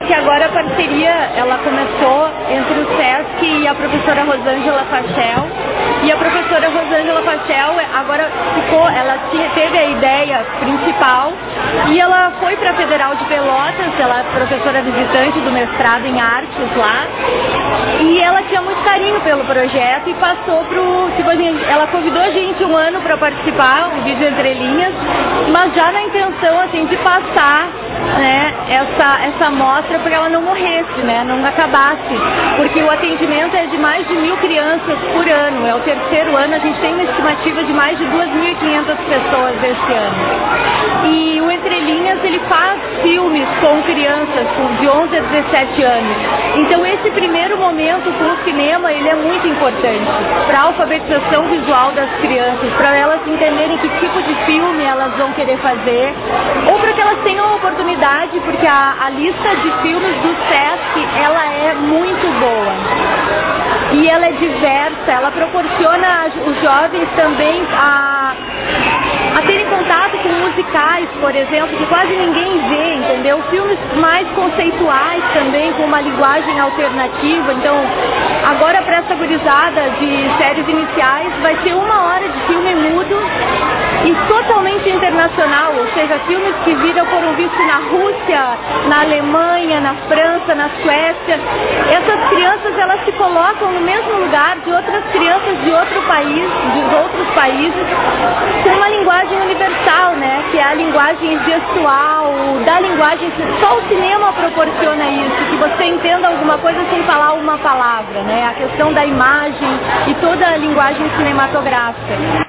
que agora a parceria, ela começou entre o SESC e a professora Rosângela Fachel. E a professora Rosângela Fachel agora teve a ideia principal e ela foi para a Federal de Pelotas, ela é professora visitante do mestrado em artes lá. E ela tinha muito carinho pelo projeto e passou ela convidou a gente um ano para participar, o Vídeo Entre Linhas, mas já na intenção assim de passar, né, essa mostra para ela não morresse, né, não acabasse, porque o atendimento é de mais de 1.000 crianças por ano, é o terceiro ano, a gente tem uma estimativa de mais de 2.500 pessoas este ano. E o Entre Linhas, ele faz filmes com crianças de 11 a 17 anos. Então esse primeiro momento com o cinema, ele é muito importante para a alfabetização visual das crianças, para elas entenderem que tipo de filme elas vão querer fazer, ou para que elas tenham a oportunidade, porque a lista de filmes do SESC, ela é muito boa. E ela é diversa, ela proporciona os jovens também a terem contato com musicais, por exemplo, que quase ninguém vê, entendeu? Filmes mais conceituais também, com uma linguagem alternativa. Então, agora para essa gurizada de séries iniciais, vai ser 1 hora de filme mudo e totalmente internacional, ou seja, filmes que foram vistos na Rússia, na Alemanha, na França, na Suécia. Essas crianças, elas se colocam no mesmo lugar de outras crianças de outros países, com uma linguagem universal, né, que é a linguagem gestual, da linguagem que só o cinema proporciona isso, que você entenda alguma coisa sem falar uma palavra, né, a questão da imagem e toda a linguagem cinematográfica.